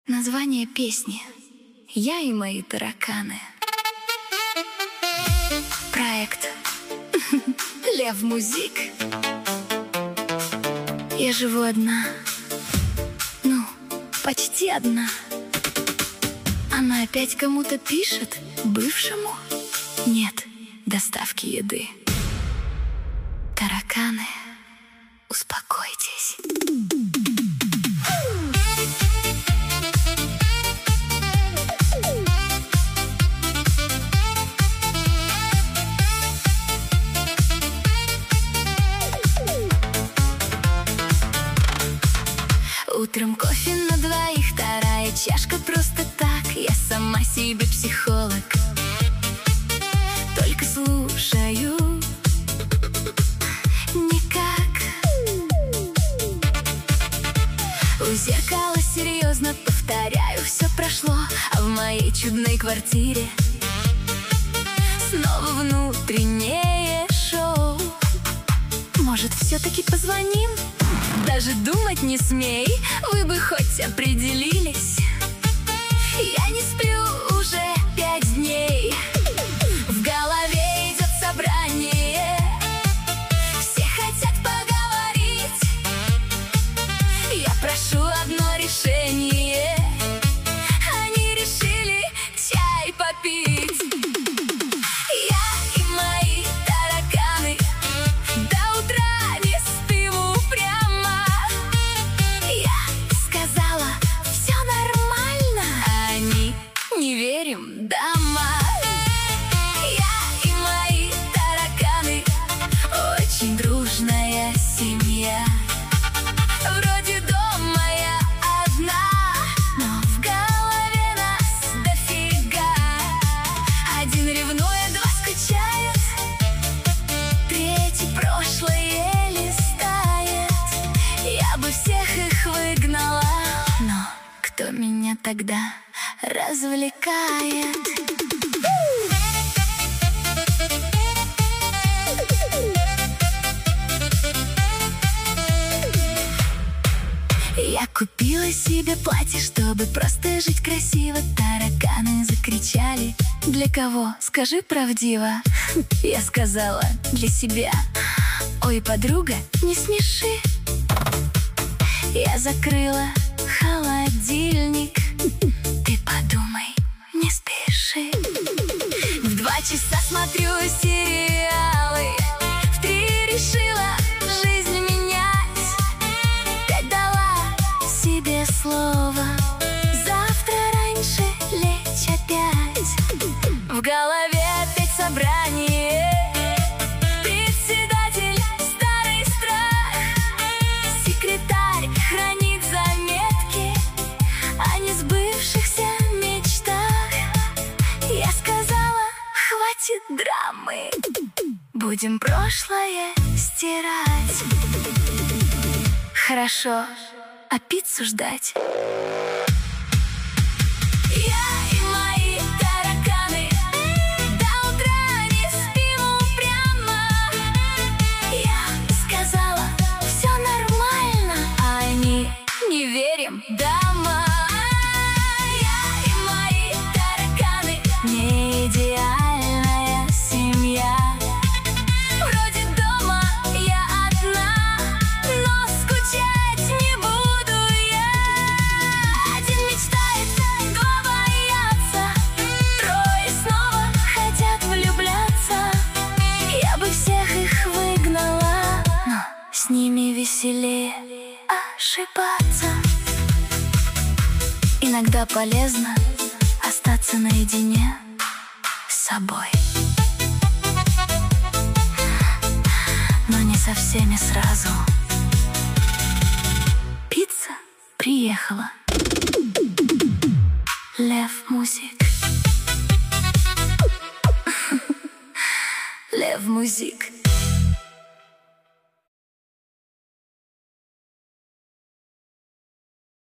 Название песни «Я и мои тараканы». Проект Лев Музик. Я живу одна, ну, почти одна. Она опять кому-то пишет, бывшему? Нет доставки еды. Тараканы, успокойтесь. Утром кофе на двоих, вторая чашка просто так. Я сама себе психолог, только слушаю никак. У зеркала серьезно повторяю, все прошло, а в моей чудной квартире снова внутреннее шоу. Может, все-таки позвоним? Даже думать не смей, вы бы хоть определились. Я не сплю уже 5 дней. В голове идет собрание, все хотят поговорить. Я прошу одно решение, они решили чай попить. Я и мои тараканы до утра не спим упрямо. Я сказала, все нормально, а они не верим, дама. Я и мои тараканы очень дружная семья. Вроде дома я одна, но в голове нас дофига. Один ревнует, два скучает, третий прошлое листает. Я бы всех их выгнала, но кто меня тогда развлекает? Я купила себе платье, чтобы просто жить красиво. Тараканы закричали. Для кого? Скажи правдиво. Я сказала, для себя. Ой, подруга, не смеши. Я закрыла холодильник. Ты подумай, не спеши. В 2 часа смотрю сериалы, в 3 решила жизнь менять. 5 дала себе слово, завтра раньше лечь опять. В голове опять собрание, председатель старый страх. Секретарь хранит заметки о несбывшихся мечтах. Я сказала, хватит драмы, будем прошлое стирать. Хорошо, а пиццу ждать? Я и мои тараканы до утра не спим упрямо. Я сказала, все нормально, а они не верим, дама. Я и мои тараканы не идеальная семья. Вроде дома я одна, но скучать не буду я. Один мечтает, 2 боятся, 3 снова хотят влюбляться. Я бы всех их выгнала, но с ними веселее ошибаться. Иногда полезно остаться наедине с собой, но не со всеми сразу. Пицца приехала. Лев Музик. Лев Музик.